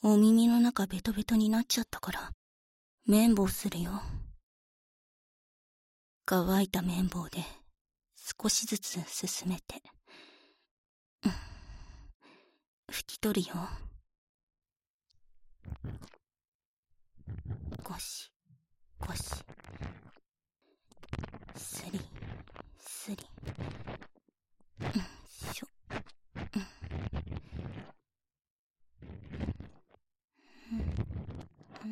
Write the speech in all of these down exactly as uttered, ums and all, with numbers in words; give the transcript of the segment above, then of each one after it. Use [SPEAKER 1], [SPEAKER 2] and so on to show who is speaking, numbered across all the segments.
[SPEAKER 1] お耳の中ベトベトになっちゃったから綿棒するよ。乾いた綿棒で少しずつ進めて、うん、拭き取るよ。ゴシゴシ、スリスリ、うんしょ、うんうん、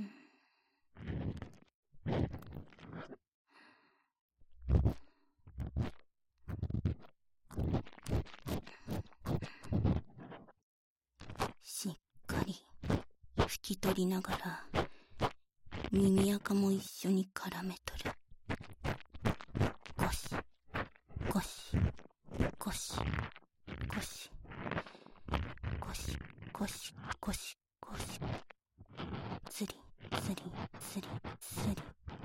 [SPEAKER 1] しっかり拭き取りながら耳垢も一緒に絡めとる。ゴシゴシゴシゴシゴシゴシゴシゴシ、スリスリスリスリ、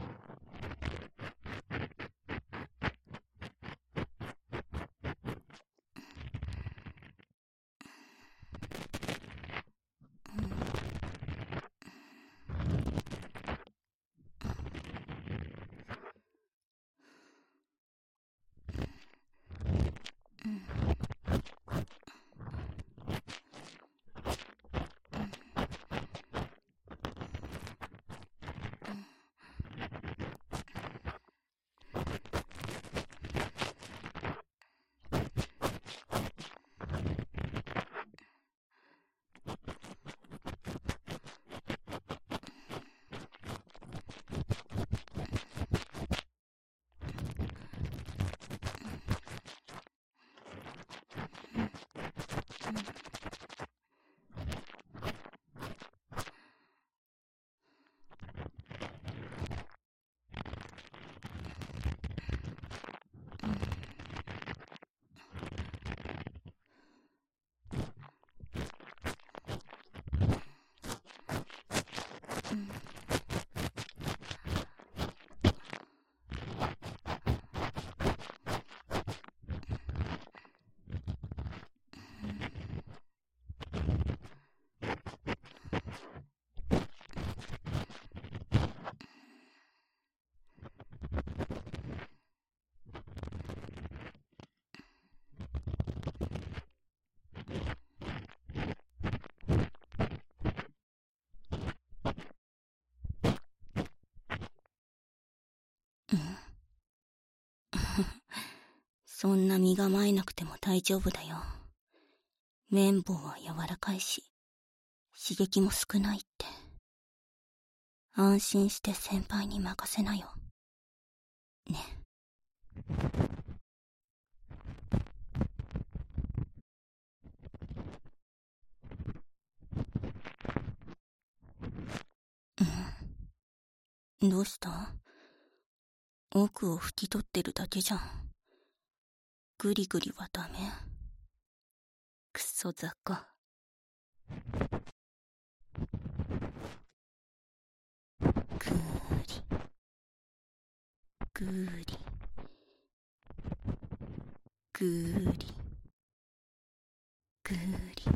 [SPEAKER 1] そんな身構えなくても大丈夫だよ。綿棒は柔らかいし、刺激も少ないって。安心して先輩に任せなよ。ね。うん。どうした？奥を拭き取ってるだけじゃん。グリグリはダメ？クソ雑魚。ぐーりぐーりぐーりぐーり、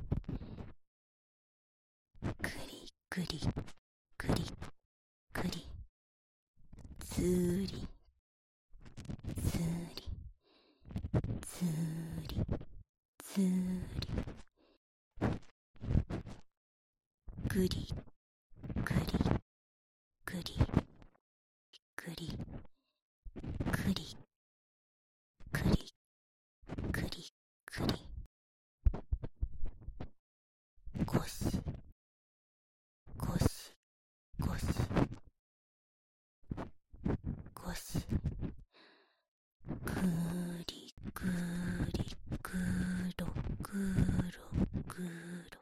[SPEAKER 1] ぐりぐりぐりぐり、ずーりずーりずーりずーり、ぐりぐりぐりぐりぐりぐりぐりぐり、ゴシゴシゴシゴシ、ぐりぐりぐろぐろぐろ、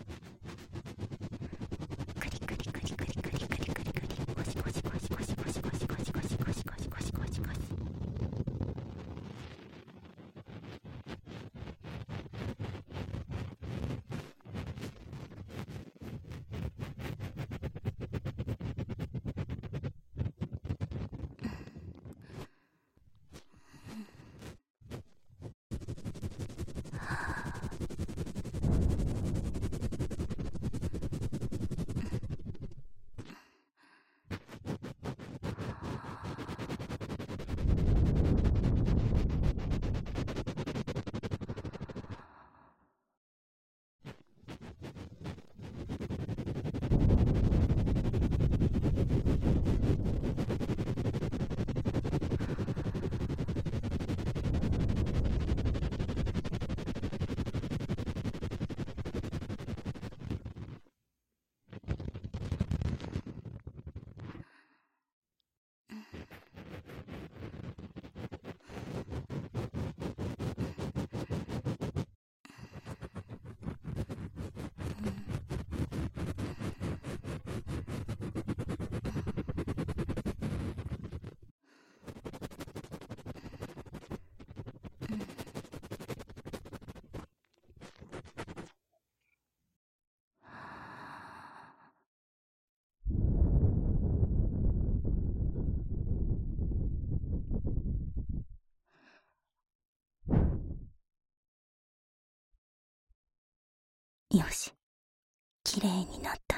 [SPEAKER 1] クリクリクリクリクリクリクリクリゴシゴシゴシゴシゴシゴシゴシゴシゴシゴシゴシゴシゴシゴシ。よし、きれいになった。